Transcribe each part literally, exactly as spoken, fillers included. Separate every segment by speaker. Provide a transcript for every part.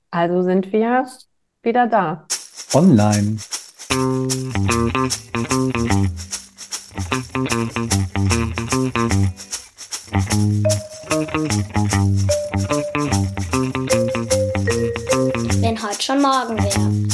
Speaker 1: Also sind wir wieder da.
Speaker 2: Online.
Speaker 3: Wenn heute schon morgen wäre.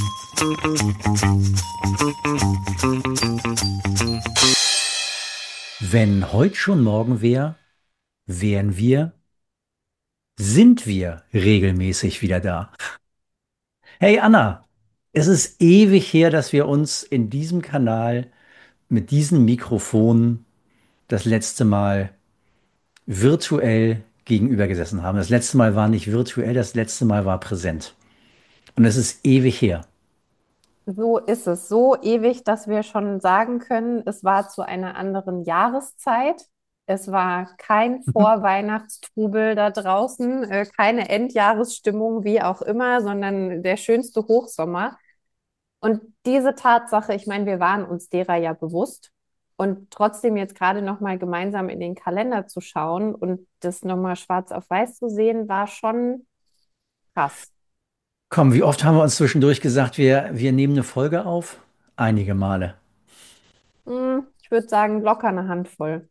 Speaker 2: Wenn heute schon morgen wäre, wären wir, sind wir regelmäßig wieder da. Hey Anna, es ist ewig her, dass wir uns in diesem Kanal mit diesem Mikrofon das letzte Mal virtuell gegenüber gesessen haben. Das letzte Mal war nicht virtuell, das letzte Mal war präsent. Und es ist ewig her.
Speaker 1: So ist es. So ewig, dass wir schon sagen können, es war zu einer anderen Jahreszeit. Es war kein Vorweihnachtstrubel da draußen, äh, keine Endjahresstimmung, wie auch immer, sondern der schönste Hochsommer. Und diese Tatsache, ich meine, wir waren uns derer ja bewusst. Und trotzdem jetzt gerade nochmal gemeinsam in den Kalender zu schauen und das nochmal schwarz auf weiß zu sehen, war schon krass.
Speaker 2: Komm, wie oft haben wir uns zwischendurch gesagt, wir, wir nehmen eine Folge auf? Einige Male.
Speaker 1: Hm, ich würde sagen, locker eine Handvoll.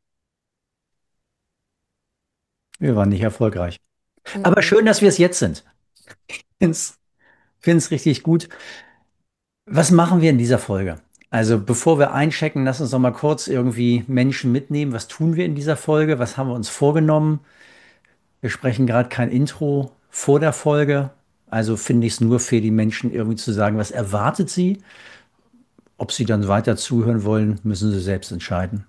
Speaker 2: Wir waren nicht erfolgreich. Aber
Speaker 1: Mhm.
Speaker 2: schön, dass wir es jetzt sind. Find's, find's richtig gut. Was machen wir in dieser Folge? Also, bevor wir einchecken, lass uns noch mal kurz irgendwie Menschen mitnehmen. Was tun wir in dieser Folge? Was haben wir uns vorgenommen? Wir sprechen gerade kein Intro vor der Folge. Also finde ich es nur für die Menschen irgendwie zu sagen, was erwartet sie? Ob sie dann weiter zuhören wollen, müssen sie selbst entscheiden.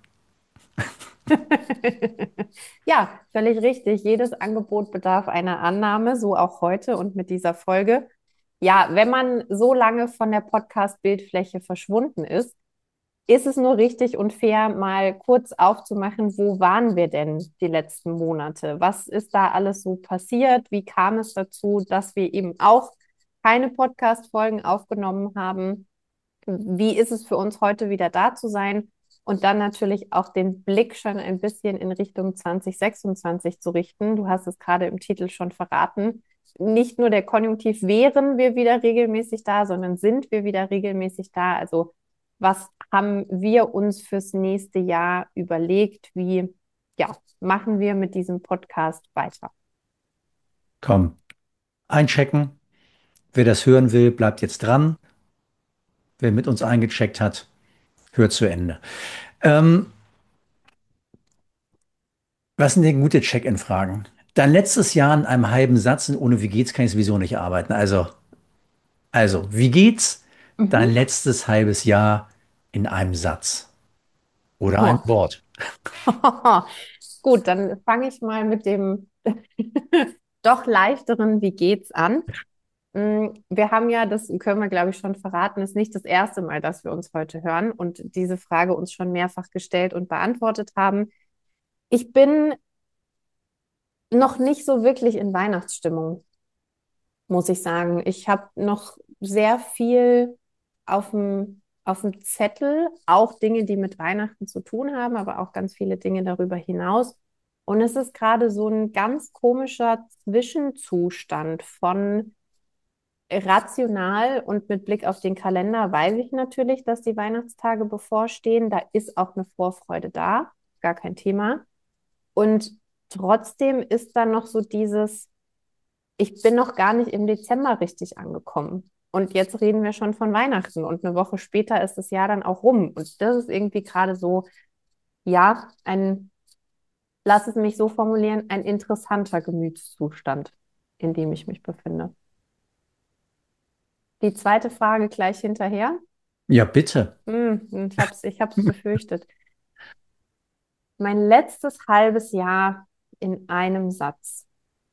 Speaker 1: Ja, völlig richtig. Jedes Angebot bedarf einer Annahme, so auch heute und mit dieser Folge. Ja, wenn man so lange von der Podcast-Bildfläche verschwunden ist, ist es nur richtig und fair, mal kurz aufzumachen, wo waren wir denn die letzten Monate? Was ist da alles so passiert? Wie kam es dazu, dass wir eben auch keine Podcast-Folgen aufgenommen haben? Wie ist es für uns heute wieder da zu sein? Und dann natürlich auch den Blick schon ein bisschen in Richtung zwanzig sechsundzwanzig zu richten. Du hast es gerade im Titel schon verraten. Nicht nur der Konjunktiv wären wir wieder regelmäßig da, sondern sind wir wieder regelmäßig da. Also was haben wir uns fürs nächste Jahr überlegt? Wie, ja, machen wir mit diesem Podcast weiter?
Speaker 2: Komm, einchecken. Wer das hören will, bleibt jetzt dran. Wer mit uns eingecheckt hat, hört zu Ende. Ähm, Was sind denn gute Check-in-Fragen? Dein letztes Jahr in einem halben Satz und ohne wie geht's kann ich sowieso nicht arbeiten. Also, also, wie geht's? Dein
Speaker 1: Mhm.
Speaker 2: letztes halbes Jahr in einem Satz oder ein
Speaker 1: Oh.
Speaker 2: Wort.
Speaker 1: Gut, dann fange ich mal mit dem doch leichteren Wie geht's an. Mm, Wir haben ja, das können wir, glaube ich, schon verraten, ist nicht das erste Mal, dass wir uns heute hören und diese Frage uns schon mehrfach gestellt und beantwortet haben. Ich bin noch nicht so wirklich in Weihnachtsstimmung, muss ich sagen. Ich habe noch sehr viel auf dem, auf dem Zettel, auch Dinge, die mit Weihnachten zu tun haben, aber auch ganz viele Dinge darüber hinaus. Und es ist gerade so ein ganz komischer Zwischenzustand von rational und mit Blick auf den Kalender weiß ich natürlich, dass die Weihnachtstage bevorstehen. Da ist auch eine Vorfreude da, gar kein Thema. Und trotzdem ist da noch so dieses, ich bin noch gar nicht im Dezember richtig angekommen. Und jetzt reden wir schon von Weihnachten und eine Woche später ist das Jahr dann auch rum. Und das ist irgendwie gerade so, ja, ein, lass es mich so formulieren, ein interessanter Gemütszustand, in dem ich mich befinde. Die zweite Frage gleich hinterher.
Speaker 2: Ja, bitte.
Speaker 1: Hm, ich hab's, ich hab's befürchtet. Mein letztes halbes Jahr in einem Satz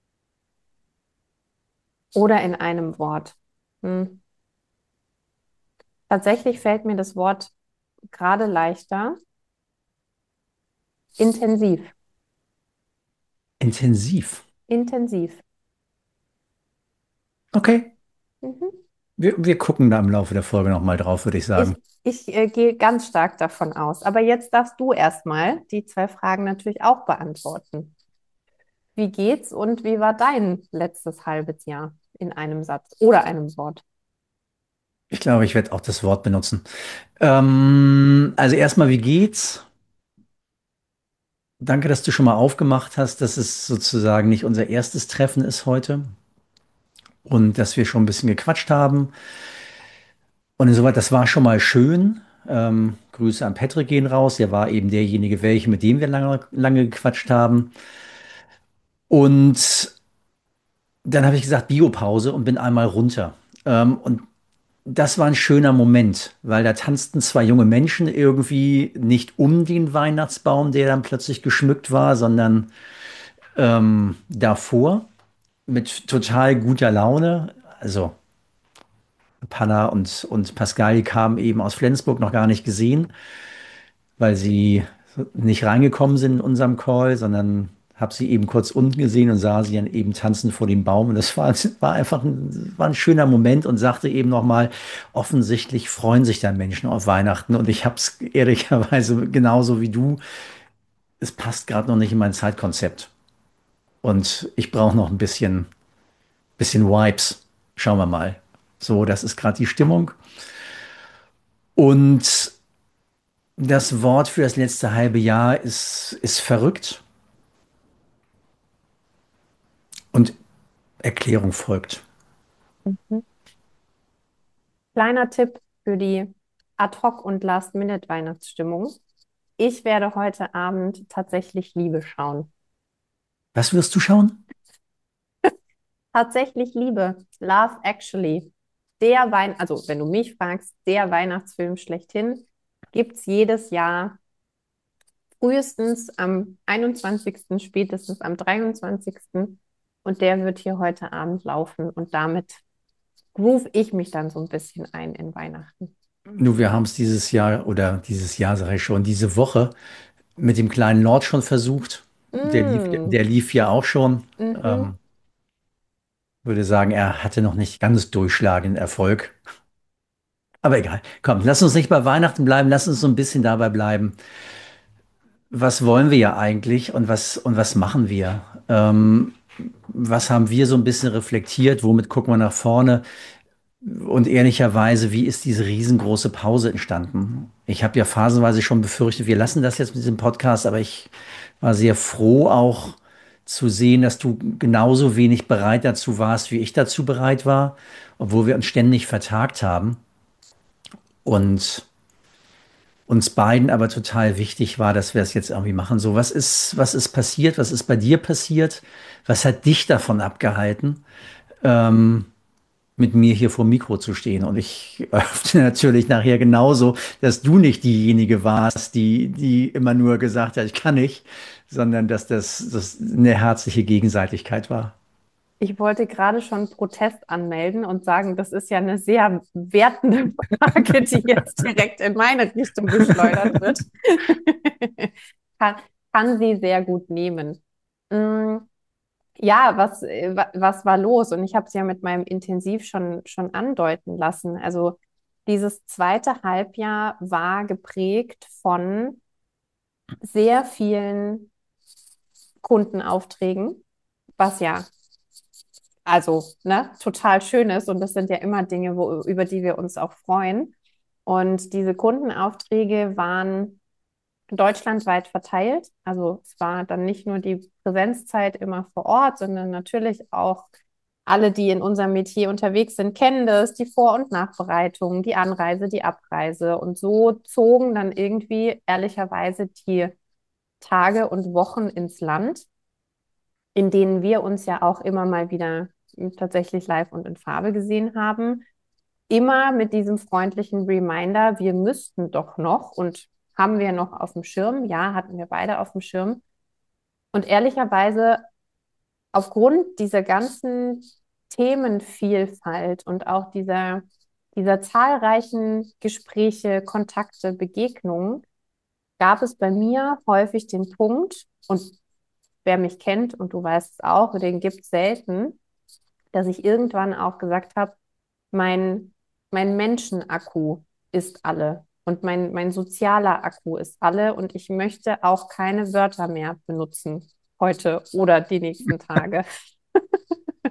Speaker 1: oder in einem Wort. Hm. Tatsächlich fällt mir das Wort gerade leichter. Intensiv.
Speaker 2: Intensiv.
Speaker 1: Intensiv.
Speaker 2: Okay.
Speaker 1: Mhm.
Speaker 2: Wir, wir gucken da im Laufe der Folge nochmal drauf, würde ich
Speaker 1: Ich,
Speaker 2: sagen.
Speaker 1: ich äh, gehe ganz stark davon aus. Aber jetzt darfst du erstmal die zwei Fragen natürlich auch beantworten. Wie geht's und wie war dein letztes halbes Jahr in einem Satz oder einem Wort?
Speaker 2: Ich glaube, ich werde auch das Wort benutzen. Ähm, also erstmal, wie geht's? Danke, dass du schon mal aufgemacht hast, dass es sozusagen nicht unser erstes Treffen ist heute und dass wir schon ein bisschen gequatscht haben. Und insoweit, das war schon mal schön. Ähm, Grüße an Patrick gehen raus. Er war eben derjenige, welche, mit dem wir lange, lange gequatscht haben. Und dann habe ich gesagt, Biopause und bin einmal runter. Ähm, und das war ein schöner Moment, weil da tanzten zwei junge Menschen irgendwie nicht um den Weihnachtsbaum, der dann plötzlich geschmückt war, sondern ähm, davor mit total guter Laune. Also Panna und, und Pascal, die kamen eben aus Flensburg, noch gar nicht gesehen, weil sie nicht reingekommen sind in unserem Call, sondern habe sie eben kurz unten gesehen und sah sie dann eben tanzen vor dem Baum. Und das war, war einfach ein, war ein schöner Moment und sagte eben nochmal, offensichtlich freuen sich da Menschen auf Weihnachten. Und ich habe es ehrlicherweise genauso wie du. Es passt gerade noch nicht in mein Zeitkonzept. Und ich brauche noch ein bisschen, bisschen Vibes. Schauen wir mal. So, das ist gerade die Stimmung. Und das Wort für das letzte halbe Jahr ist, ist verrückt und Erklärung folgt.
Speaker 1: Mhm. Kleiner Tipp für die Ad-hoc- und Last-Minute-Weihnachtsstimmung. Ich werde heute Abend tatsächlich Liebe schauen.
Speaker 2: Was wirst du schauen?
Speaker 1: Tatsächlich Liebe. Love Actually. Der Wein, also wenn du mich fragst, der Weihnachtsfilm schlechthin, gibt es jedes Jahr frühestens am einundzwanzigsten., spätestens am dreiundzwanzigsten. Und der wird hier heute Abend laufen. Und damit groove ich mich dann so ein bisschen ein in Weihnachten.
Speaker 2: Nur wir haben es dieses Jahr oder dieses Jahr sage ich schon, diese Woche mit dem kleinen Lord schon versucht. Der lief,
Speaker 1: Mm,
Speaker 2: der lief ja auch schon.
Speaker 1: mhm.
Speaker 2: Ähm, würde sagen, er hatte noch nicht ganz durchschlagenden Erfolg. Aber egal. Komm, lass uns nicht bei Weihnachten bleiben, lass uns so ein bisschen dabei bleiben. Was wollen wir ja eigentlich und was, und was machen wir? Ähm, was haben wir so ein bisschen reflektiert? Womit gucken wir nach vorne? Und ehrlicherweise, wie ist diese riesengroße Pause entstanden? Ich habe ja phasenweise schon befürchtet, wir lassen das jetzt mit diesem Podcast, aber ich war sehr froh auch zu sehen, dass du genauso wenig bereit dazu warst, wie ich dazu bereit war, obwohl wir uns ständig vertagt haben. Und uns beiden aber total wichtig war, dass wir es jetzt irgendwie machen. So, was ist, was ist passiert? Was ist bei dir passiert? Was hat dich davon abgehalten, ähm, mit mir hier vor dem Mikro zu stehen? Und ich öffne natürlich nachher genauso, dass du nicht diejenige warst, die, die immer nur gesagt hat, ich kann nicht, sondern dass das, das eine herzliche Gegenseitigkeit war.
Speaker 1: Ich wollte gerade schon Protest anmelden und sagen, das ist ja eine sehr wertende Frage, die jetzt direkt in meine Richtung geschleudert wird. Kann, kann sie sehr gut nehmen. Mm, ja, was, äh, wa- was war los? Und ich habe es ja mit meinem Intensiv schon, schon andeuten lassen. Also dieses zweite Halbjahr war geprägt von sehr vielen Kundenaufträgen, was ja also ne, total schön ist. Und das sind ja immer Dinge, wo, über die wir uns auch freuen. Und diese Kundenaufträge waren deutschlandweit verteilt. Also es war dann nicht nur die Präsenzzeit immer vor Ort, sondern natürlich auch alle, die in unserem Metier unterwegs sind, kennen das, die Vor- und Nachbereitung, die Anreise, die Abreise. Und so zogen dann irgendwie ehrlicherweise die Tage und Wochen ins Land, in denen wir uns ja auch immer mal wieder tatsächlich live und in Farbe gesehen haben. Immer mit diesem freundlichen Reminder, wir müssten doch noch und haben wir noch auf dem Schirm. Ja, hatten wir beide auf dem Schirm. Und ehrlicherweise, aufgrund dieser ganzen Themenvielfalt und auch dieser, dieser zahlreichen Gespräche, Kontakte, Begegnungen, gab es bei mir häufig den Punkt, und wer mich kennt und du weißt es auch, den gibt es selten, dass ich irgendwann auch gesagt habe, mein, mein Menschenakku ist alle und mein, mein sozialer Akku ist alle und ich möchte auch keine Wörter mehr benutzen heute oder die nächsten Tage.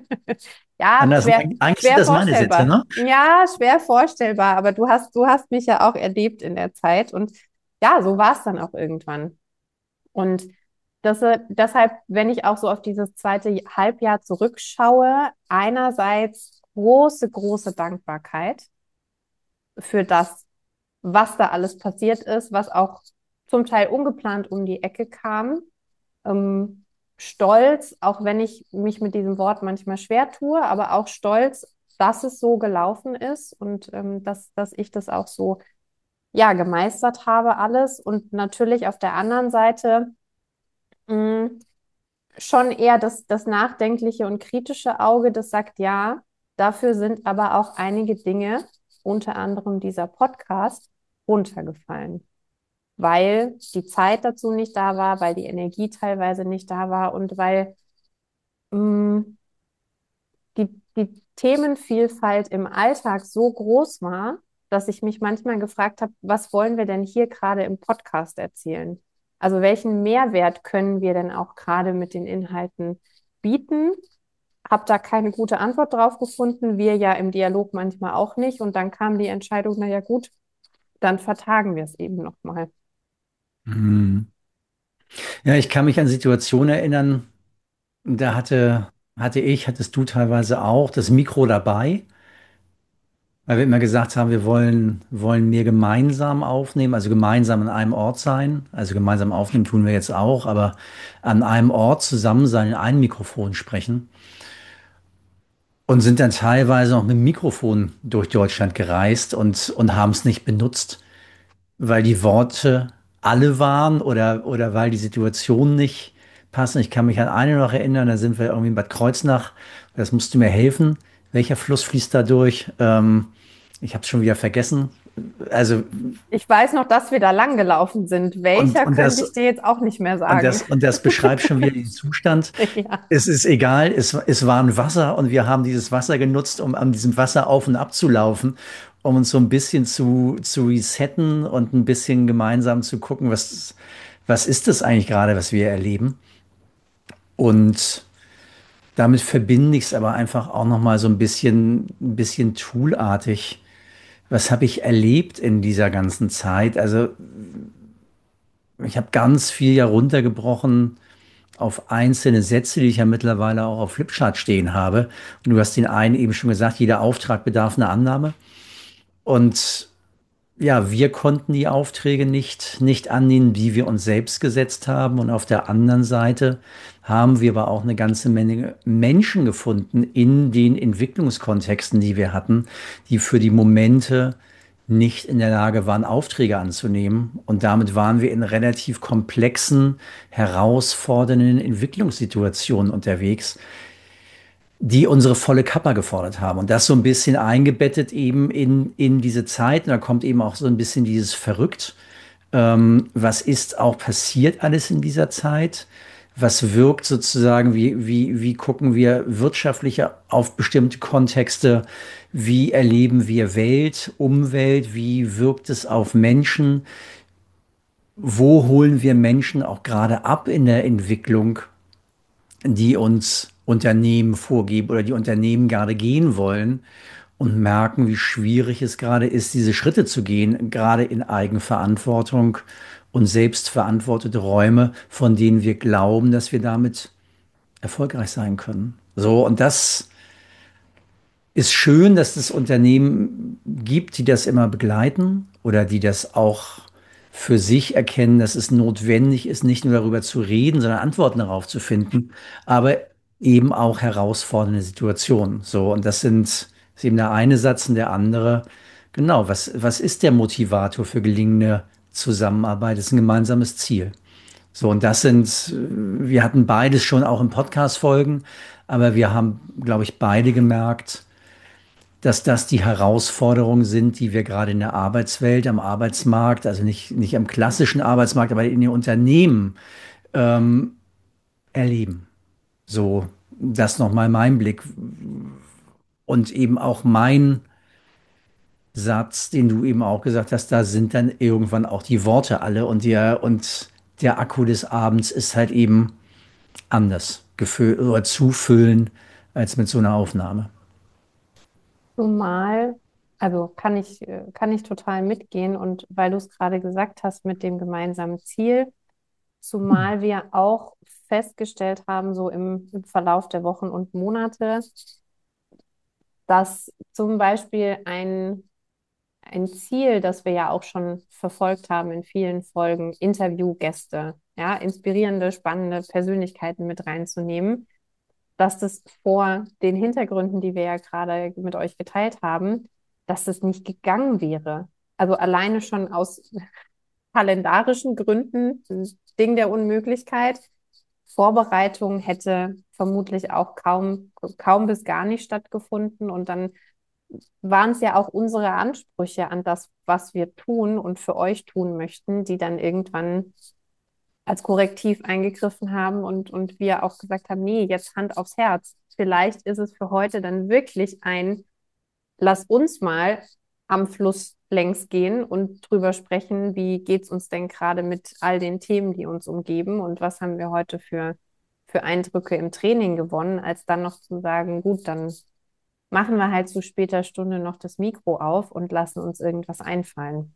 Speaker 1: Ja,
Speaker 2: Anders,
Speaker 1: schwer,
Speaker 2: eigentlich sind
Speaker 1: schwer
Speaker 2: das meine Sätze,
Speaker 1: vorstellbar.
Speaker 2: ne?
Speaker 1: Ja, schwer vorstellbar, aber du hast, du hast mich ja auch erlebt in der Zeit und ja, so war es dann auch irgendwann. Und das, äh, deshalb, wenn ich auch so auf dieses zweite Halbjahr zurückschaue, einerseits große, große Dankbarkeit für das, was da alles passiert ist, was auch zum Teil ungeplant um die Ecke kam. Ähm, Stolz, auch wenn ich mich mit diesem Wort manchmal schwer tue, aber auch stolz, dass es so gelaufen ist und ähm, dass, dass ich das auch so, ja, gemeistert habe alles. Und natürlich auf der anderen Seite mh, schon eher das, das nachdenkliche und kritische Auge, das sagt, ja, dafür sind aber auch einige Dinge, unter anderem dieser Podcast, runtergefallen, weil die Zeit dazu nicht da war, weil die Energie teilweise nicht da war und weil mh, die, die Themenvielfalt im Alltag so groß war, dass ich mich manchmal gefragt habe, was wollen wir denn hier gerade im Podcast erzählen? Also welchen Mehrwert können wir denn auch gerade mit den Inhalten bieten? Habe da keine gute Antwort drauf gefunden, wir ja im Dialog manchmal auch nicht. Und dann kam die Entscheidung, na ja gut, dann vertagen wir es eben nochmal.
Speaker 2: Hm. Ja, ich kann mich an Situationen erinnern, da hatte, hatte ich, hattest du teilweise auch das Mikro dabei, weil wir immer gesagt haben, wir wollen, wollen mehr gemeinsam aufnehmen, also gemeinsam an einem Ort sein. Also gemeinsam aufnehmen tun wir jetzt auch, aber an einem Ort zusammen sein, in einem Mikrofon sprechen. Und sind dann teilweise auch mit dem Mikrofon durch Deutschland gereist und, und haben es nicht benutzt, weil die Worte alle waren oder, oder weil die Situation nicht passen. Ich kann mich an eine noch erinnern, da sind wir irgendwie in Bad Kreuznach. Das musst du mir helfen. Welcher Fluss fließt da durch? Ähm, ich habe es schon wieder vergessen. Also,
Speaker 1: Ich weiß noch, dass wir da lang gelaufen sind.
Speaker 2: und,
Speaker 1: Welcher
Speaker 2: und
Speaker 1: könnte
Speaker 2: das,
Speaker 1: ich dir jetzt auch nicht mehr
Speaker 2: und
Speaker 1: sagen.
Speaker 2: das, und das beschreibt schon wieder den Zustand.
Speaker 1: Ja.
Speaker 2: Es ist egal, es, es war ein Wasser und wir haben dieses Wasser genutzt, um an diesem Wasser auf und ab zu laufen, um uns so ein bisschen zu, zu resetten und ein bisschen gemeinsam zu gucken, was, was ist das eigentlich gerade, was wir erleben. Und damit verbinde ich es aber einfach auch noch mal so ein bisschen, ein bisschen toolartig. Was habe ich erlebt in dieser ganzen Zeit? Also ich habe ganz viel ja runtergebrochen auf einzelne Sätze, die ich ja mittlerweile auch auf Flipchart stehen habe. Und du hast den einen eben schon gesagt, jeder Auftrag bedarf einer Annahme. Und ja, wir konnten die Aufträge nicht, nicht annehmen, die wir uns selbst gesetzt haben. Und auf der anderen Seite haben wir aber auch eine ganze Menge Menschen gefunden in den Entwicklungskontexten, die wir hatten, die für die Momente nicht in der Lage waren, Aufträge anzunehmen. Und damit waren wir in relativ komplexen, herausfordernden Entwicklungssituationen unterwegs, die unsere volle Kappa gefordert haben. Und das so ein bisschen eingebettet eben in, in diese Zeit. Und da kommt eben auch so ein bisschen dieses Verrückt. Ähm, was ist auch passiert alles in dieser Zeit? Was wirkt sozusagen, wie, wie, wie gucken wir wirtschaftlich auf bestimmte Kontexte? Wie erleben wir Welt, Umwelt? Wie wirkt es auf Menschen? Wo holen wir Menschen auch gerade ab in der Entwicklung, die uns Unternehmen vorgeben oder die Unternehmen gerade gehen wollen und merken, wie schwierig es gerade ist, diese Schritte zu gehen, gerade in Eigenverantwortung und selbstverantwortete Räume, von denen wir glauben, dass wir damit erfolgreich sein können. So, und das ist schön, dass es Unternehmen gibt, die das immer begleiten oder die das auch für sich erkennen, dass es notwendig ist, nicht nur darüber zu reden, sondern Antworten darauf zu finden, aber eben auch herausfordernde Situationen. So, und das sind, ist eben der eine Satz und der andere. Genau, was, was ist der Motivator für gelingende Zusammenarbeit? Das ist ein gemeinsames Ziel. So, und das sind, wir hatten beides schon auch in Podcast-Folgen, aber wir haben, glaube ich, beide gemerkt, dass das die Herausforderungen sind, die wir gerade in der Arbeitswelt, am Arbeitsmarkt, also nicht, nicht am klassischen Arbeitsmarkt, aber in den Unternehmen ähm, erleben. So, das nochmal mein Blick und eben auch mein Satz, den du eben auch gesagt hast, da sind dann irgendwann auch die Worte alle und der, und der Akku des Abends ist halt eben anders gefüllt oder zufüllen als mit so einer Aufnahme.
Speaker 1: Zumal, also kann ich, äh, kann ich total mitgehen und weil du es gerade gesagt hast mit dem gemeinsamen Ziel, zumal wir auch festgestellt haben, so im, im Verlauf der Wochen und Monate, dass zum Beispiel ein, ein Ziel, das wir ja auch schon verfolgt haben in vielen Folgen, Interviewgäste, ja, inspirierende, spannende Persönlichkeiten mit reinzunehmen, dass das vor den Hintergründen, die wir ja gerade mit euch geteilt haben, dass das nicht gegangen wäre. Also alleine schon aus kalendarischen Gründen, ein Ding der Unmöglichkeit. Vorbereitung hätte vermutlich auch kaum, kaum bis gar nicht stattgefunden. Und dann waren es ja auch unsere Ansprüche an das, was wir tun und für euch tun möchten, die dann irgendwann als Korrektiv eingegriffen haben und, und wir auch gesagt haben, nee, jetzt Hand aufs Herz. Vielleicht ist es für heute dann wirklich ein, lass uns mal am Fluss längs gehen und drüber sprechen, wie geht's uns denn gerade mit all den Themen, die uns umgeben und was haben wir heute für, für Eindrücke im Training gewonnen, als dann noch zu sagen, gut, dann machen wir halt zu später Stunde noch das Mikro auf und lassen uns irgendwas einfallen.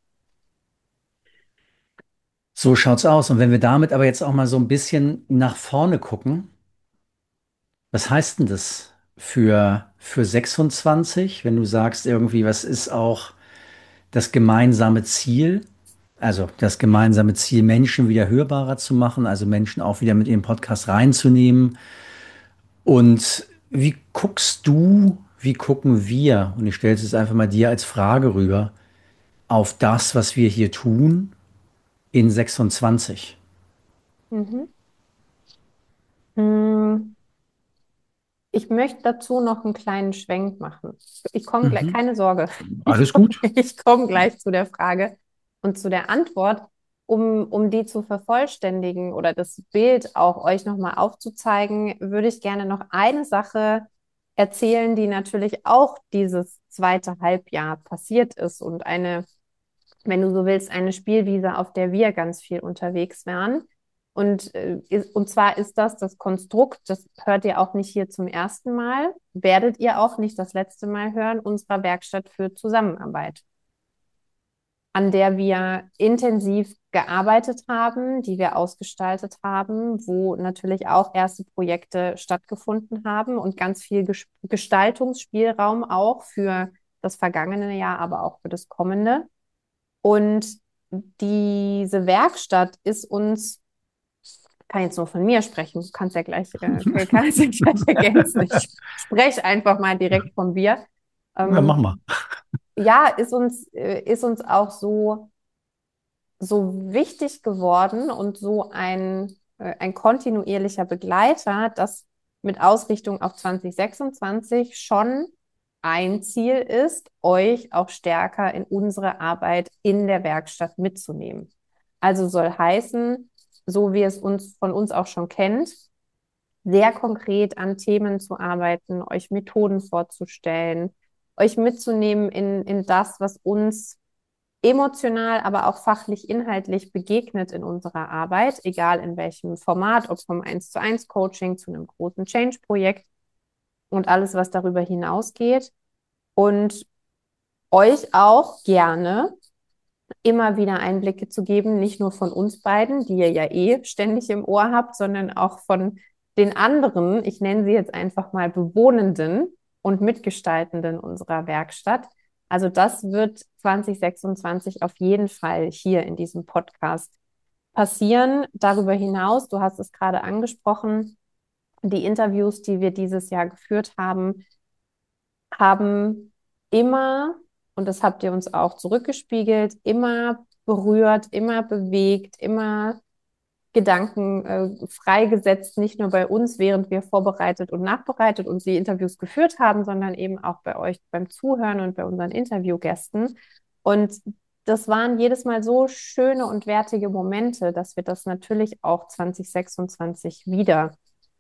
Speaker 2: So schaut's aus. Und wenn wir damit aber jetzt auch mal so ein bisschen nach vorne gucken, was heißt denn das für, für sechsundzwanzig, wenn du sagst irgendwie, was ist auch das gemeinsame Ziel? Also das gemeinsame Ziel, Menschen wieder hörbarer zu machen, also Menschen auch wieder mit in den Podcast reinzunehmen. Und wie guckst du, wie gucken wir, und ich stelle es jetzt einfach mal dir als Frage rüber, auf das, was wir hier tun in sechsundzwanzig?
Speaker 1: Mhm. Hm. Ich möchte dazu noch einen kleinen Schwenk machen. Ich komme gleich,
Speaker 2: Mhm.
Speaker 1: keine Sorge, ich
Speaker 2: Alles
Speaker 1: komme
Speaker 2: gut.
Speaker 1: ich komm gleich zu der Frage und zu der Antwort, um, um die zu vervollständigen oder das Bild auch euch nochmal aufzuzeigen, würde ich gerne noch eine Sache erzählen, die natürlich auch dieses zweite Halbjahr passiert ist und eine, wenn du so willst, eine Spielwiese, auf der wir ganz viel unterwegs wären. Und, äh, ist, und zwar ist das das Konstrukt, das hört ihr auch nicht hier zum ersten Mal, werdet ihr auch nicht das letzte Mal hören, unserer Werkstatt für Zusammenarbeit, an der wir intensiv gearbeitet haben, die wir ausgestaltet haben, wo natürlich auch erste Projekte stattgefunden haben und ganz viel Ges Gestaltungsspielraum auch für das vergangene Jahr, aber auch für das kommende. Und diese Werkstatt ist uns, kann jetzt nur von mir sprechen, du kannst ja gleich, äh, kannst ja gleich ergänzen. Ich spreche einfach mal direkt von wir.
Speaker 2: Ja, mach
Speaker 1: Ähm,
Speaker 2: mal.
Speaker 1: ja, ist uns, äh, ist uns auch so, so wichtig geworden und so ein, äh, ein kontinuierlicher Begleiter, dass mit Ausrichtung auf zwanzig sechsundzwanzig schon ein Ziel ist, euch auch stärker in unsere Arbeit in der Werkstatt mitzunehmen. Also soll heißen, so wie es uns von uns auch schon kennt, sehr konkret an Themen zu arbeiten, euch Methoden vorzustellen, euch mitzunehmen in, in das, was uns emotional, aber auch fachlich, inhaltlich begegnet in unserer Arbeit, egal in welchem Format, ob vom eins zu eins Coaching zu einem großen Change-Projekt und alles, was darüber hinausgeht. Und euch auch gerne immer wieder Einblicke zu geben, nicht nur von uns beiden, die ihr ja eh ständig im Ohr habt, sondern auch von den anderen, ich nenne sie jetzt einfach mal Bewohnenden und Mitgestaltenden unserer Werkstatt. Also das wird zwanzig sechsundzwanzig auf jeden Fall hier in diesem Podcast passieren. Darüber hinaus, du hast es gerade angesprochen, die Interviews, die wir dieses Jahr geführt haben, haben immer, und das habt ihr uns auch zurückgespiegelt, immer berührt, immer bewegt, immer Gedanken äh, freigesetzt, nicht nur bei uns, während wir vorbereitet und nachbereitet und die Interviews geführt haben, sondern eben auch bei euch beim Zuhören und bei unseren Interviewgästen. Und das waren jedes Mal so schöne und wertige Momente, dass wir das natürlich auch zwanzig sechsundzwanzig wieder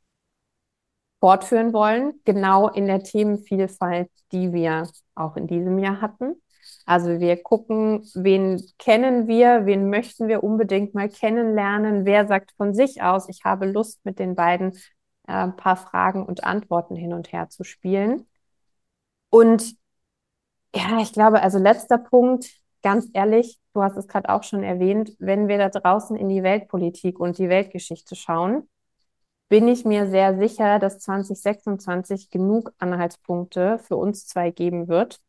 Speaker 1: fortführen wollen, genau in der Themenvielfalt, die wir auch in diesem Jahr hatten. Also wir gucken, wen kennen wir, wen möchten wir unbedingt mal kennenlernen, wer sagt von sich aus, ich habe Lust, mit den beiden äh, ein paar Fragen und Antworten hin und her zu spielen. Und ja, ich glaube, also letzter Punkt, ganz ehrlich, du hast es gerade auch schon erwähnt, wenn wir da draußen in die Weltpolitik und die Weltgeschichte schauen, bin ich mir sehr sicher, dass zwanzig sechsundzwanzig genug Anhaltspunkte für uns zwei geben wird,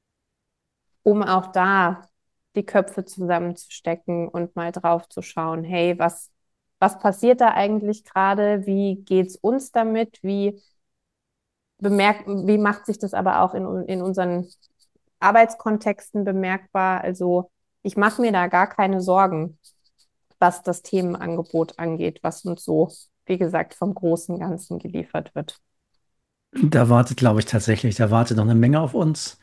Speaker 1: um auch da die Köpfe zusammenzustecken und mal drauf zu schauen, hey, was, was passiert da eigentlich gerade? Wie geht's uns damit? Wie bemerkt, wie macht sich das aber auch in, in unseren Arbeitskontexten bemerkbar? Also ich mache mir da gar keine Sorgen, was das Themenangebot angeht, was uns so, wie gesagt, vom großen Ganzen geliefert wird.
Speaker 2: Da wartet, glaube ich, tatsächlich, da wartet noch eine Menge auf uns.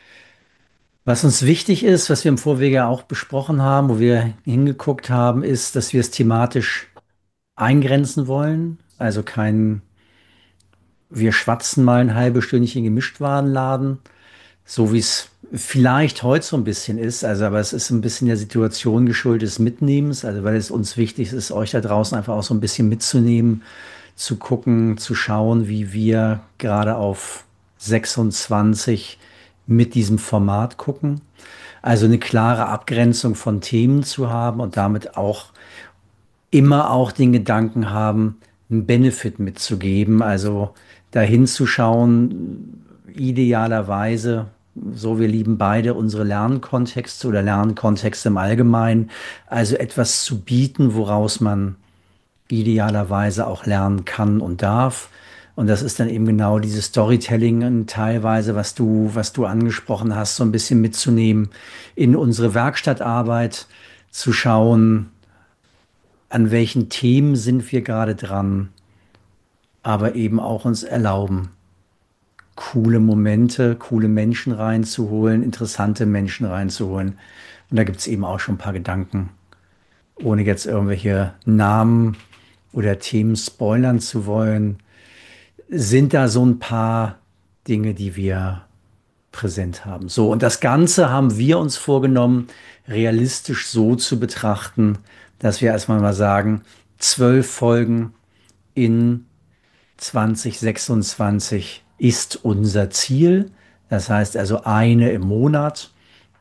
Speaker 2: Was uns wichtig ist, was wir im Vorwege auch besprochen haben, wo wir hingeguckt haben, ist, dass wir es thematisch eingrenzen wollen. Also kein, wir schwatzen mal ein halbes Stündchen Gemischtwarenladen, so wie es vielleicht heute so ein bisschen ist. Also, aber es ist ein bisschen der Situation geschuldet des Mitnehmens. Also, weil es uns wichtig ist, euch da draußen einfach auch so ein bisschen mitzunehmen, zu gucken, zu schauen, wie wir gerade auf sechsundzwanzig mit diesem Format gucken. Also eine klare Abgrenzung von Themen zu haben und damit auch immer auch den Gedanken haben, einen Benefit mitzugeben. Also dahin zu schauen, idealerweise, so wir lieben beide unsere Lernkontexte oder Lernkontexte im Allgemeinen, also etwas zu bieten, woraus man idealerweise auch lernen kann und darf. Und das ist dann eben genau dieses Storytelling und teilweise, was du, was du angesprochen hast, so ein bisschen mitzunehmen in unsere Werkstattarbeit, zu schauen, an welchen Themen sind wir gerade dran, aber eben auch uns erlauben, coole Momente, coole Menschen reinzuholen, interessante Menschen reinzuholen. Und da gibt es eben auch schon ein paar Gedanken, ohne jetzt irgendwelche Namen oder Themen spoilern zu wollen, sind da so ein paar Dinge, die wir präsent haben. So, und das Ganze haben wir uns vorgenommen, realistisch so zu betrachten, dass wir erstmal mal sagen, zwölf Folgen in zwanzig sechsundzwanzig ist unser Ziel. Das heißt also eine im Monat.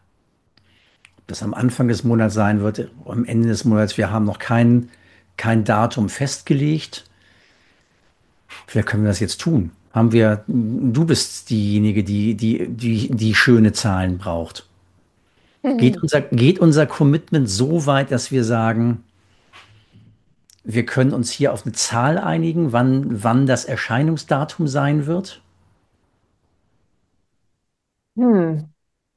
Speaker 2: Ob das am Anfang des Monats sein wird, am Ende des Monats, wir haben noch kein, kein Datum festgelegt. Vielleicht können wir das jetzt tun. Haben wir, du bist diejenige, die, die, die, die schöne Zahlen braucht. Geht unser, geht unser Commitment so weit, dass wir sagen, wir können uns hier auf eine Zahl einigen, wann, wann das Erscheinungsdatum sein wird?
Speaker 1: Hm,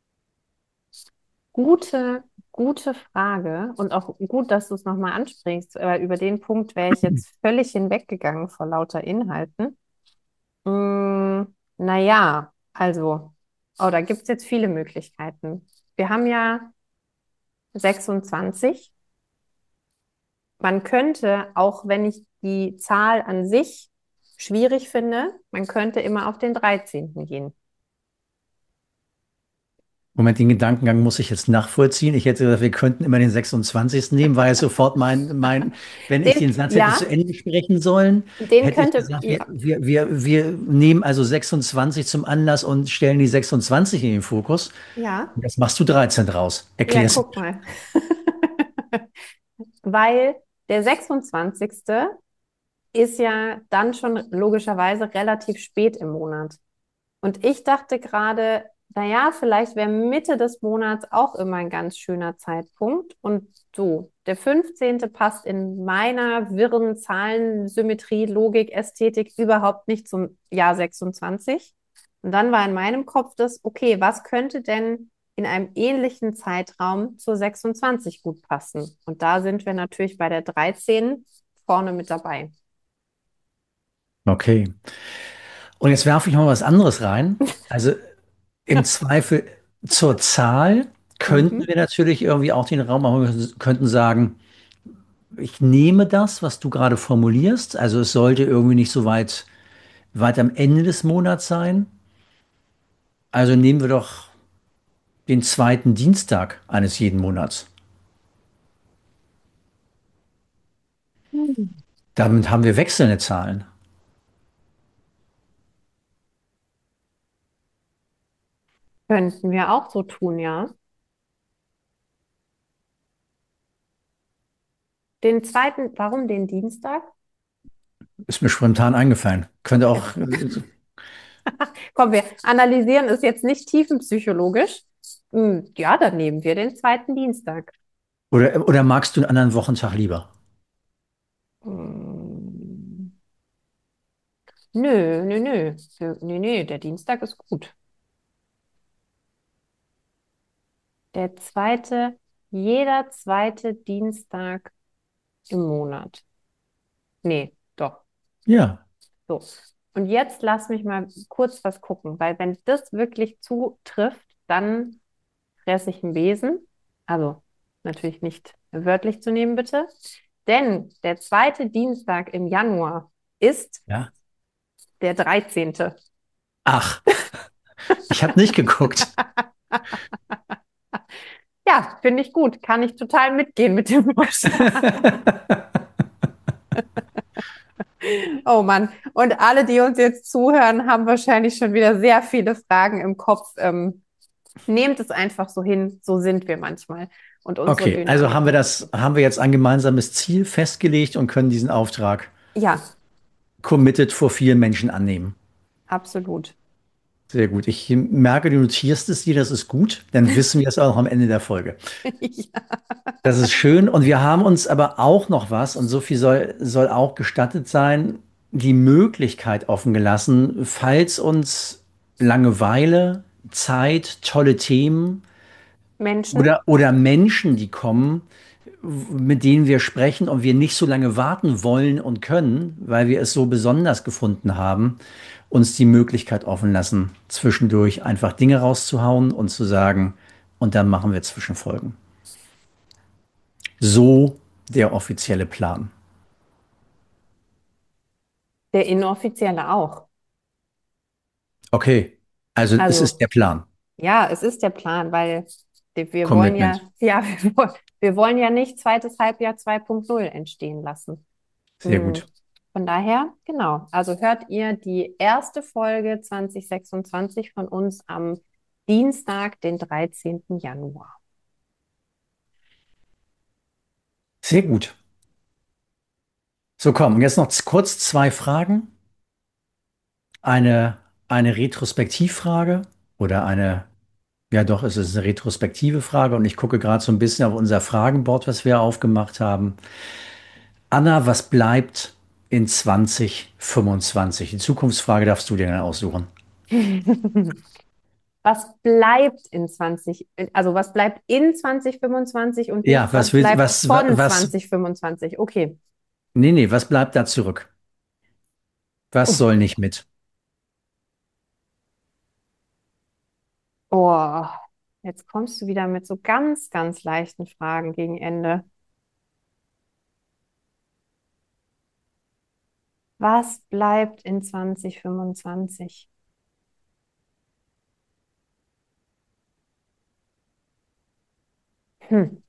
Speaker 1: gute, gute Frage und auch gut, dass du es nochmal ansprichst, weil über den Punkt wäre ich jetzt völlig hinweggegangen vor lauter Inhalten. Mm, naja, also, oh, da gibt es jetzt viele Möglichkeiten. Wir haben ja sechsundzwanzig. Man könnte, auch wenn ich die Zahl an sich schwierig finde, man könnte immer auf den dreizehnten gehen.
Speaker 2: Moment, den Gedankengang muss ich jetzt nachvollziehen. Ich hätte gesagt, wir könnten immer den sechsundzwanzigsten nehmen, war ja sofort mein, mein, wenn ich
Speaker 1: Den,
Speaker 2: den Satz hätte
Speaker 1: ja,
Speaker 2: zu Ende sprechen sollen,
Speaker 1: den
Speaker 2: hätte ich
Speaker 1: könnte,
Speaker 2: gesagt, wir,
Speaker 1: ja,
Speaker 2: wir, wir, wir nehmen also sechsundzwanzig zum Anlass und stellen die sechsundzwanzig in den Fokus.
Speaker 1: ja,
Speaker 2: Und das machst du dreizehn raus.
Speaker 1: ja,
Speaker 2: Erklär's.
Speaker 1: guck mal. Weil der sechsundzwanzigste ist ja dann schon logischerweise relativ spät im Monat. Und ich dachte gerade, naja, vielleicht wäre Mitte des Monats auch immer ein ganz schöner Zeitpunkt. Und so, der fünfzehnte passt in meiner wirren Zahlensymmetrie, Logik, Ästhetik überhaupt nicht zum Jahr sechsundzwanzig. Und dann war in meinem Kopf das, okay, was könnte denn in einem ähnlichen Zeitraum zur sechsundzwanzig gut passen? Und da sind wir natürlich bei der dreizehn vorne mit dabei.
Speaker 2: Okay. Und jetzt werfe ich mal was anderes rein. Also im Zweifel zur Zahl könnten
Speaker 1: Mhm.
Speaker 2: wir natürlich irgendwie auch den Raum machen, wir könnten sagen, ich nehme das, was du gerade formulierst. Also es sollte irgendwie nicht so weit, weit am Ende des Monats sein. Also nehmen wir doch den zweiten Dienstag eines jeden Monats.
Speaker 1: Mhm.
Speaker 2: Damit haben wir wechselnde Zahlen.
Speaker 1: Könnten wir auch so tun, ja. Den zweiten, warum den Dienstag?
Speaker 2: Ist mir spontan eingefallen. Könnte auch, äh,
Speaker 1: Komm, wir analysieren es jetzt nicht tiefenpsychologisch. Hm, ja, dann nehmen wir den zweiten Dienstag.
Speaker 2: oder, oder magst du einen anderen Wochentag lieber?
Speaker 1: Hm, nö, nö, nö. Nö, nö, nö, der Dienstag ist gut. Der zweite, jeder zweite Dienstag im Monat. Nee, doch.
Speaker 2: Ja,
Speaker 1: So. Und jetzt lass mich mal kurz was gucken, weil wenn das wirklich zutrifft, dann fresse ich einen Besen. Also natürlich nicht wörtlich zu nehmen, bitte. Denn der zweite Dienstag im Januar ist
Speaker 2: ja.
Speaker 1: der dreizehnte.
Speaker 2: Ach, ich habe nicht geguckt.
Speaker 1: Ja, finde ich gut. Kann ich total mitgehen mit dem Vorschlag. Oh Mann. Und alle, die uns jetzt zuhören, haben wahrscheinlich schon wieder sehr viele Fragen im Kopf. Ähm, nehmt es einfach so hin. So sind wir manchmal. Und unsere
Speaker 2: Okay, also haben wir
Speaker 1: Dynamiken sind
Speaker 2: das,
Speaker 1: so.
Speaker 2: haben wir jetzt ein gemeinsames Ziel festgelegt und können diesen Auftrag
Speaker 1: Ja,
Speaker 2: committed vor vielen Menschen annehmen.
Speaker 1: absolut.
Speaker 2: Sehr gut. Ich merke, du notierst es dir, das ist gut. Dann wissen wir es auch am Ende der Folge.
Speaker 1: Ja.
Speaker 2: Das ist schön. Und wir haben uns aber auch noch was, und so viel soll, soll auch gestattet sein, die Möglichkeit offen gelassen, falls uns Langeweile, Zeit, tolle Themen
Speaker 1: Menschen,
Speaker 2: oder, oder Menschen, die kommen, mit denen wir sprechen und wir nicht so lange warten wollen und können, weil wir es so besonders gefunden haben, uns die Möglichkeit offen lassen, zwischendurch einfach Dinge rauszuhauen und zu sagen, und dann machen wir Zwischenfolgen. So der offizielle Plan.
Speaker 1: der inoffizielle auch.
Speaker 2: Okay, also es ist
Speaker 1: Also
Speaker 2: der Plan.
Speaker 1: ja, es ist der Plan, weil wir wollen ja,
Speaker 2: Commitment.
Speaker 1: ja, wir wollen, wir wollen ja nicht zweites Halbjahr zwei Punkt null entstehen lassen.
Speaker 2: Sehr
Speaker 1: Hm.
Speaker 2: gut.
Speaker 1: Von daher, genau. Also hört ihr die erste Folge zwanzig sechsundzwanzig von uns am Dienstag, den dreizehnten Januar.
Speaker 2: Sehr gut. So, komm, und jetzt noch z- kurz zwei Fragen. Eine, eine Retrospektivfrage oder eine, ja doch, es ist eine retrospektive Frage und ich gucke gerade so ein bisschen auf unser Fragenboard, was wir aufgemacht haben. Anna, was bleibt in zwanzig fünfundzwanzig? Die Zukunftsfrage darfst du dir dann aussuchen.
Speaker 1: Was bleibt in zwanzig, also was bleibt in zwanzig fünfundzwanzig und
Speaker 2: Ja,
Speaker 1: nicht
Speaker 2: was
Speaker 1: was
Speaker 2: will,
Speaker 1: bleibt
Speaker 2: was, wa-
Speaker 1: von
Speaker 2: was,
Speaker 1: zwanzig fünfundzwanzig? Okay.
Speaker 2: nee, nee, was bleibt da zurück? Was
Speaker 1: Oh,
Speaker 2: soll nicht mit?
Speaker 1: oh, jetzt kommst du wieder mit so ganz, ganz leichten Fragen gegen Ende. Was bleibt in zwanzig fünfundzwanzig? Hm.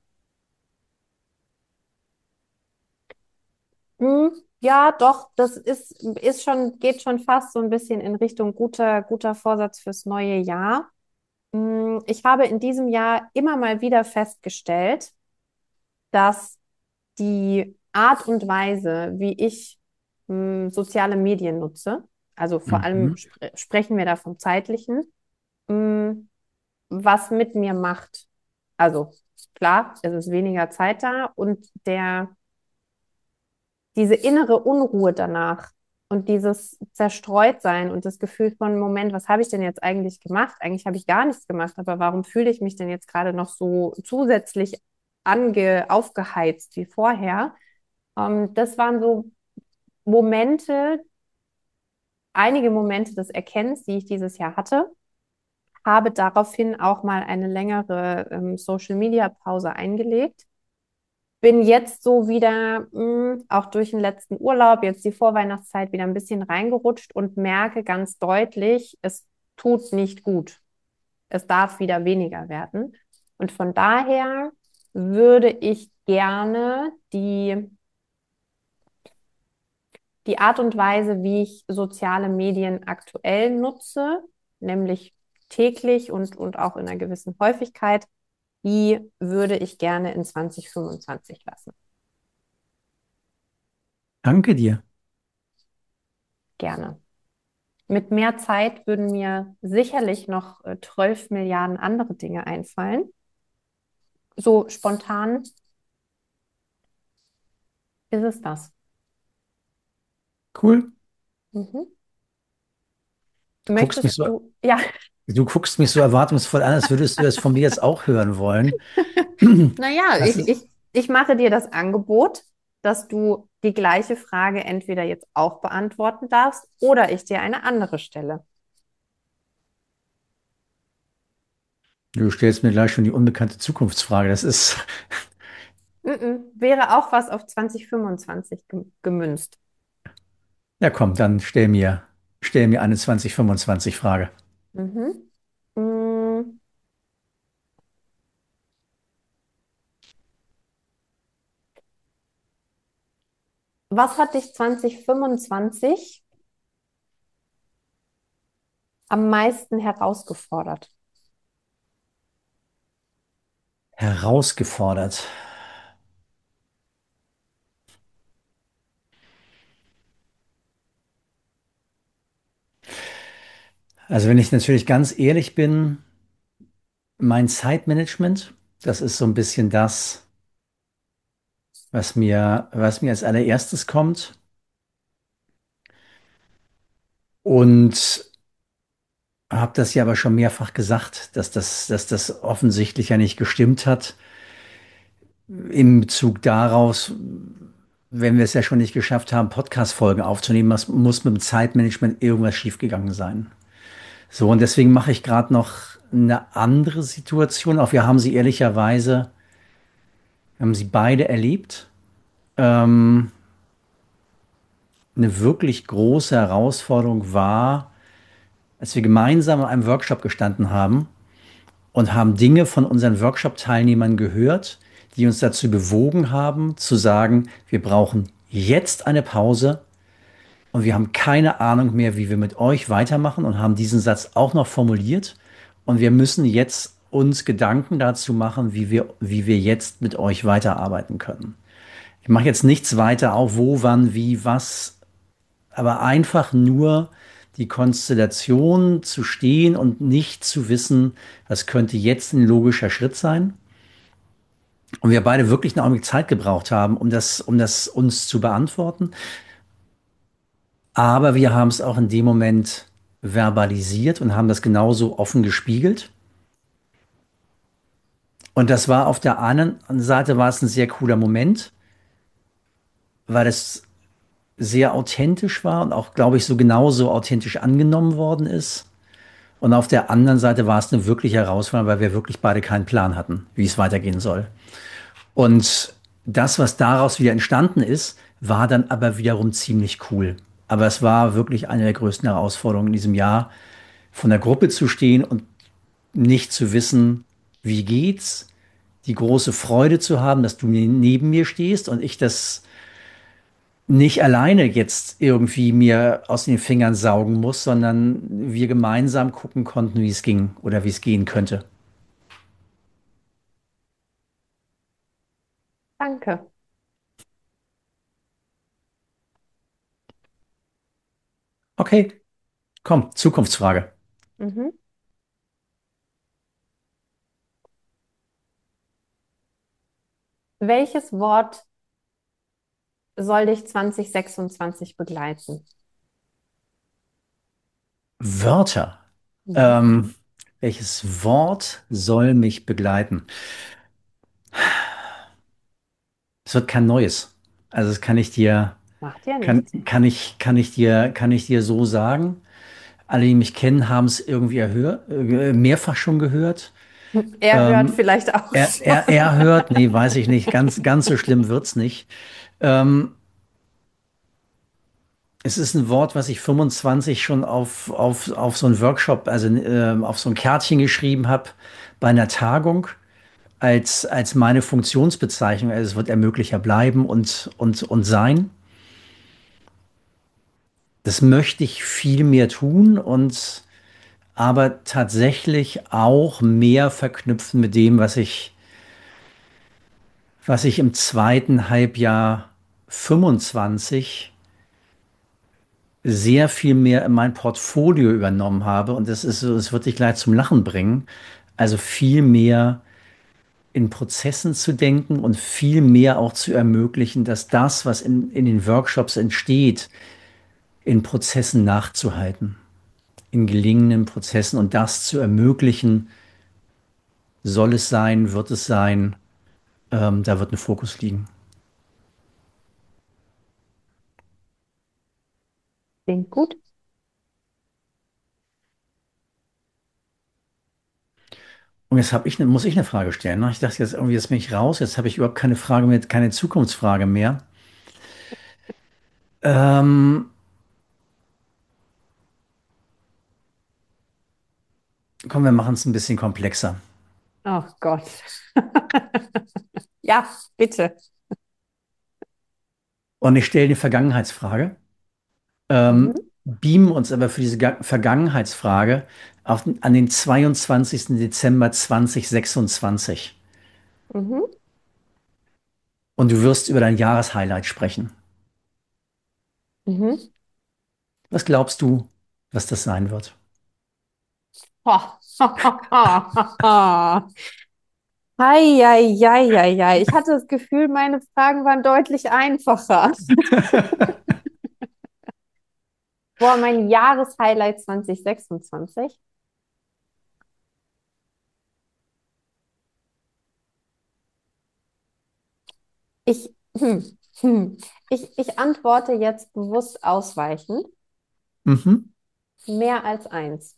Speaker 1: Hm, ja, doch, das ist, ist schon, geht schon fast so ein bisschen in Richtung guter, guter Vorsatz fürs neue Jahr. Hm, ich habe in diesem Jahr immer mal wieder festgestellt, dass die Art und Weise, wie ich hm, soziale Medien nutze, also vor allem
Speaker 2: Mhm.
Speaker 1: spre sprechen wir da vom Zeitlichen, hm, was mit mir macht. Also klar, es ist weniger Zeit da und der diese innere Unruhe danach und dieses Zerstreutsein und das Gefühl von, Moment, was habe ich denn jetzt eigentlich gemacht? Eigentlich habe ich gar nichts gemacht, aber warum fühle ich mich denn jetzt gerade noch so zusätzlich ange, aufgeheizt wie vorher? Ähm, das waren so Momente, einige Momente des Erkennens, die ich dieses Jahr hatte, habe daraufhin auch mal eine längere ähm, Social-Media-Pause eingelegt. Bin jetzt so wieder, mh, auch durch den letzten Urlaub, jetzt die Vorweihnachtszeit, wieder ein bisschen reingerutscht und merke ganz deutlich, es tut nicht gut. Es darf wieder weniger werden. Und von daher würde ich gerne die, die Art und Weise, wie ich soziale Medien aktuell nutze, nämlich täglich und, und auch in einer gewissen Häufigkeit. Die würde ich gerne in zwanzig fünfundzwanzig lassen.
Speaker 2: Danke dir.
Speaker 1: Gerne. Mit mehr Zeit würden mir sicherlich noch äh, zwölf Milliarden andere Dinge einfallen. So spontan ist es das.
Speaker 2: Cool.
Speaker 1: Mhm.
Speaker 2: Guckst mich
Speaker 1: Möchtest
Speaker 2: so,
Speaker 1: du, ja,
Speaker 2: du guckst mich so erwartungsvoll an, als würdest du das von mir jetzt auch hören wollen.
Speaker 1: naja,
Speaker 2: Das
Speaker 1: ich,
Speaker 2: ist,
Speaker 1: ich, ich mache dir das Angebot, dass du die gleiche Frage entweder jetzt auch beantworten darfst oder ich dir eine andere stelle.
Speaker 2: du stellst mir gleich schon die unbekannte Zukunftsfrage. Das ist,
Speaker 1: Mhm. Wäre auch was auf zwanzig fünfundzwanzig gem- gemünzt.
Speaker 2: ja komm, dann stell mir, stell mir eine zwanzig fünfundzwanzig Frage.
Speaker 1: Mhm. Mm, Was hat dich zwanzig fünfundzwanzig am meisten herausgefordert?
Speaker 2: Herausgefordert. Also wenn ich natürlich ganz ehrlich bin, mein Zeitmanagement, das ist so ein bisschen das, was mir, was mir als allererstes kommt. Und habe das ja aber schon mehrfach gesagt, dass das, dass das offensichtlich ja nicht gestimmt hat. Im Bezug daraus, wenn wir es ja schon nicht geschafft haben, Podcast-Folgen aufzunehmen, was muss mit dem Zeitmanagement irgendwas schiefgegangen sein. So, und deswegen mache ich gerade noch eine andere Situation. Auch wir haben sie ehrlicherweise, wir haben sie beide erlebt. Ähm, eine wirklich große Herausforderung war, als wir gemeinsam an einem Workshop gestanden haben und haben Dinge von unseren Workshop-Teilnehmern gehört, die uns dazu bewogen haben, zu sagen, wir brauchen jetzt eine Pause und wir haben keine Ahnung mehr, wie wir mit euch weitermachen und haben diesen Satz auch noch formuliert. Und wir müssen jetzt uns Gedanken dazu machen, wie wir, wie wir jetzt mit euch weiterarbeiten können. Ich mache jetzt nichts weiter auf, wo, wann, wie, was, aber einfach nur die Konstellation zu stehen und nicht zu wissen, was könnte jetzt ein logischer Schritt sein. Und wir beide wirklich einen Augenblick Zeit gebraucht haben, um das, um das uns zu beantworten. Aber wir haben es auch in dem Moment verbalisiert und haben das genauso offen gespiegelt. Und das war auf der anderen Seite war es ein sehr cooler Moment, weil es sehr authentisch war und auch, glaube ich, so genauso authentisch angenommen worden ist. Und auf der anderen Seite war es eine wirkliche Herausforderung, weil wir wirklich beide keinen Plan hatten, wie es weitergehen soll. Und das, was daraus wieder entstanden ist, war dann aber wiederum ziemlich cool. Aber es war wirklich eine der größten Herausforderungen in diesem Jahr, von der Gruppe zu stehen und nicht zu wissen, wie geht's, die große Freude zu haben, dass du neben mir stehst und ich das nicht alleine jetzt irgendwie mir aus den Fingern saugen muss, sondern wir gemeinsam gucken konnten, wie es ging oder wie es gehen könnte.
Speaker 1: Danke.
Speaker 2: Okay, komm, Zukunftsfrage.
Speaker 1: Mhm. Welches Wort soll dich zwanzig sechsundzwanzig begleiten?
Speaker 2: Wörter.
Speaker 1: Mhm.
Speaker 2: Ähm, welches Wort soll mich begleiten? Es wird kein neues. Also das kann ich dir,
Speaker 1: Macht ja
Speaker 2: kann,
Speaker 1: nichts.
Speaker 2: kann ich, kann ich dir, kann ich dir so sagen. Alle, die mich kennen, haben es irgendwie erhör, äh, mehrfach schon gehört.
Speaker 1: Er hört
Speaker 2: Ähm,
Speaker 1: vielleicht auch
Speaker 2: er,
Speaker 1: schon.
Speaker 2: er, er hört, nee, weiß ich nicht. Ganz, ganz so schlimm wird's nicht. Ähm, es ist ein Wort, was ich fünfundzwanzig schon auf, auf, auf so einen Workshop, also ähm, auf so ein Kärtchen geschrieben habe bei einer Tagung als, als meine Funktionsbezeichnung. Also es wird Ermöglicher bleiben und, und, und sein. Das möchte ich viel mehr tun und aber tatsächlich auch mehr verknüpfen mit dem, was ich, was ich im zweiten Halbjahr fünfundzwanzig sehr viel mehr in mein Portfolio übernommen habe. Und das ist so, es wird dich gleich zum Lachen bringen. Also viel mehr in Prozessen zu denken und viel mehr auch zu ermöglichen, dass das, was in, in den Workshops entsteht, in Prozessen nachzuhalten, in gelingenden Prozessen und das zu ermöglichen, soll es sein, wird es sein, ähm, da wird ein Fokus liegen.
Speaker 1: Klingt gut.
Speaker 2: Und jetzt habe ich, ne- muss ich eine Frage stellen. Ne? Ich dachte jetzt irgendwie, jetzt bin ich raus, jetzt habe ich überhaupt keine Frage mehr, keine Zukunftsfrage mehr. Ähm, komm, wir machen es ein bisschen komplexer.
Speaker 1: Oh Gott. Ja, bitte.
Speaker 2: Und ich stelle die Vergangenheitsfrage. Ähm,
Speaker 1: Mhm.
Speaker 2: beamen uns aber für diese Ga- Vergangenheitsfrage auf, an den zweiundzwanzigsten Dezember zweitausendsechsundzwanzig.
Speaker 1: Mhm.
Speaker 2: Und du wirst über dein Jahreshighlight sprechen.
Speaker 1: Mhm.
Speaker 2: Was glaubst du, was das sein wird?
Speaker 1: Ho. Hei, hei, hei, hei, hei. Ich hatte das Gefühl, meine Fragen waren deutlich einfacher. Boah, mein Jahreshighlight zwanzig sechsundzwanzig. Ich, hm, hm. Ich, ich antworte jetzt bewusst ausweichend.
Speaker 2: Mhm.
Speaker 1: Mehr als eins.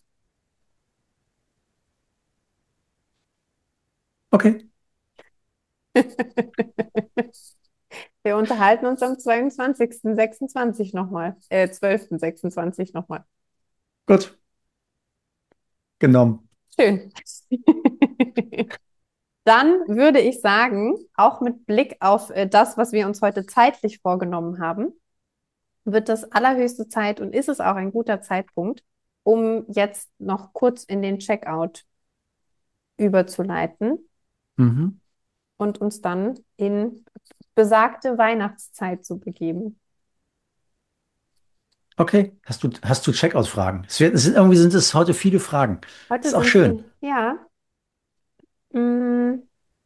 Speaker 2: Okay,
Speaker 1: Wir unterhalten uns am zweiundzwanzigsten sechsundzwanzig nochmal. Äh, zwölften sechsundzwanzig nochmal.
Speaker 2: gut, genommen.
Speaker 1: Schön. Dann würde ich sagen, auch mit Blick auf äh, das, was wir uns heute zeitlich vorgenommen haben, wird das allerhöchste Zeit und ist es auch ein guter Zeitpunkt, um jetzt noch kurz in den Checkout überzuleiten
Speaker 2: Mhm.
Speaker 1: und uns dann in besagte Weihnachtszeit zu begeben.
Speaker 2: Okay, hast du, hast du Checkout-Fragen? Es wird, es sind, irgendwie sind es heute viele Fragen.
Speaker 1: Heute
Speaker 2: Ist auch
Speaker 1: sind
Speaker 2: schön.
Speaker 1: wir, ja, mm,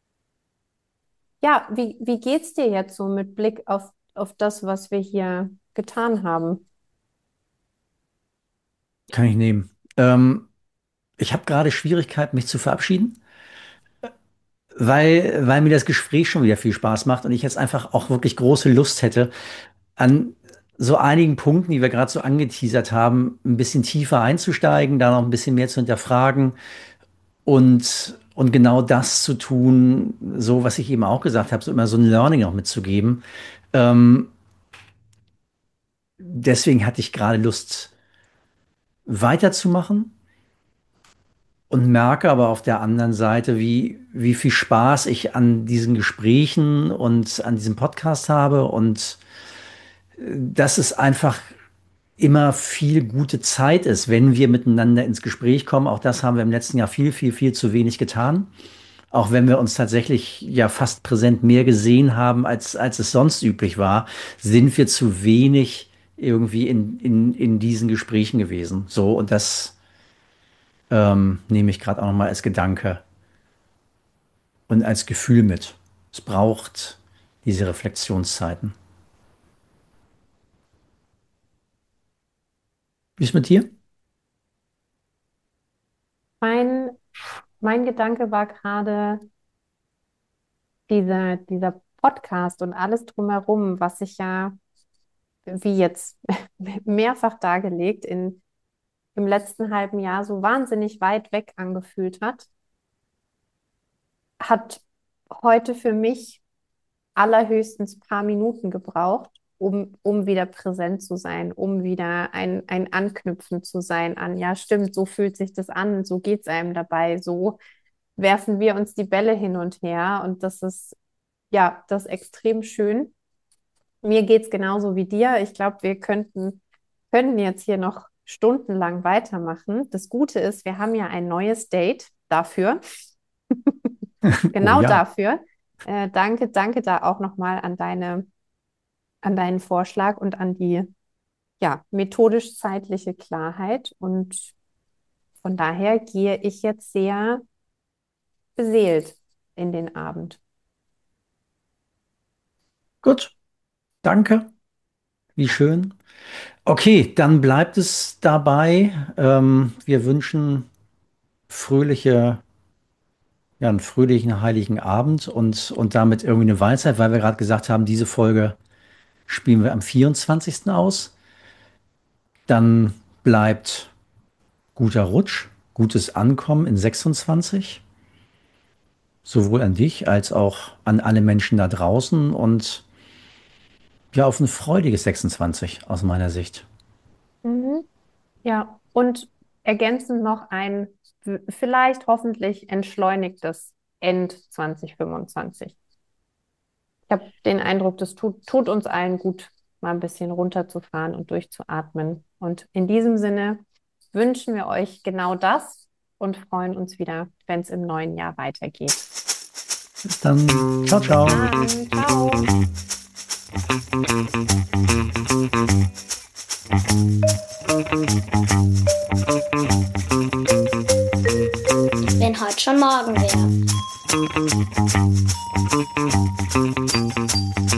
Speaker 1: ja, wie, wie geht's dir jetzt so mit Blick auf, auf das, was wir hier getan haben?
Speaker 2: Kann ich nehmen. Ähm, ich habe gerade Schwierigkeiten, mich zu verabschieden, weil, weil mir das Gespräch schon wieder viel Spaß macht und ich jetzt einfach auch wirklich große Lust hätte, an so einigen Punkten, die wir gerade so angeteasert haben, ein bisschen tiefer einzusteigen, da noch ein bisschen mehr zu hinterfragen und, und genau das zu tun, so was ich eben auch gesagt habe, so immer so ein Learning auch mitzugeben. Ähm, deswegen hatte ich gerade Lust, weiterzumachen und merke aber auf der anderen Seite, wie, wie viel Spaß ich an diesen Gesprächen und an diesem Podcast habe und dass es einfach immer viel gute Zeit ist, wenn wir miteinander ins Gespräch kommen. Auch das haben wir im letzten Jahr viel, viel, viel zu wenig getan. Auch wenn wir uns tatsächlich ja fast präsent mehr gesehen haben, als, als es sonst üblich war, sind wir zu wenig irgendwie in, in, in diesen Gesprächen gewesen. So, und das ähm, nehme ich gerade auch nochmal als Gedanke und als Gefühl mit. Es braucht diese Reflexionszeiten. Wie ist mit dir?
Speaker 1: Mein, mein Gedanke war gerade dieser, dieser Podcast und alles drumherum, was sich ja, wie jetzt mehrfach dargelegt, in, im letzten halben Jahr so wahnsinnig weit weg angefühlt hat, hat heute für mich allerhöchstens paar Minuten gebraucht, um, um wieder präsent zu sein, um wieder ein, ein Anknüpfen zu sein an, ja, stimmt, so fühlt sich das an, so geht es einem dabei, so werfen wir uns die Bälle hin und her und das ist, ja, das ist extrem schön. Mir geht es genauso wie dir. Ich glaube, wir könnten, könnten jetzt hier noch stundenlang weitermachen. Das Gute ist, wir haben ja ein neues Date dafür, genau
Speaker 2: Oh ja,
Speaker 1: dafür. Äh, danke, danke da auch nochmal an deine, an deinen Vorschlag und an die, ja, methodisch-zeitliche Klarheit. Und von daher gehe ich jetzt sehr beseelt in den Abend.
Speaker 2: gut, danke, wie schön. Okay, dann bleibt es dabei. Ähm, wir wünschen fröhliche, ja, einen fröhlichen heiligen Abend und, und damit irgendwie eine Weisheit, weil wir gerade gesagt haben, diese Folge spielen wir am vierundzwanzigsten aus. Dann bleibt guter Rutsch, gutes Ankommen in sechsundzwanzig, sowohl an dich als auch an alle Menschen da draußen und ja, auf ein freudiges sechsundzwanzig aus meiner Sicht.
Speaker 1: Mhm. Ja, und ergänzend noch ein w- vielleicht hoffentlich entschleunigtes End zwanzig fünfundzwanzig. Ich habe den Eindruck, das tut, tut uns allen gut, mal ein bisschen runterzufahren und durchzuatmen. Und in diesem Sinne wünschen wir euch genau das und freuen uns wieder, wenn es im neuen Jahr weitergeht.
Speaker 2: Bis dann. Ciao,
Speaker 1: Bis
Speaker 2: ciao.
Speaker 1: dann. Ciao.
Speaker 3: Wenn heute schon morgen wäre.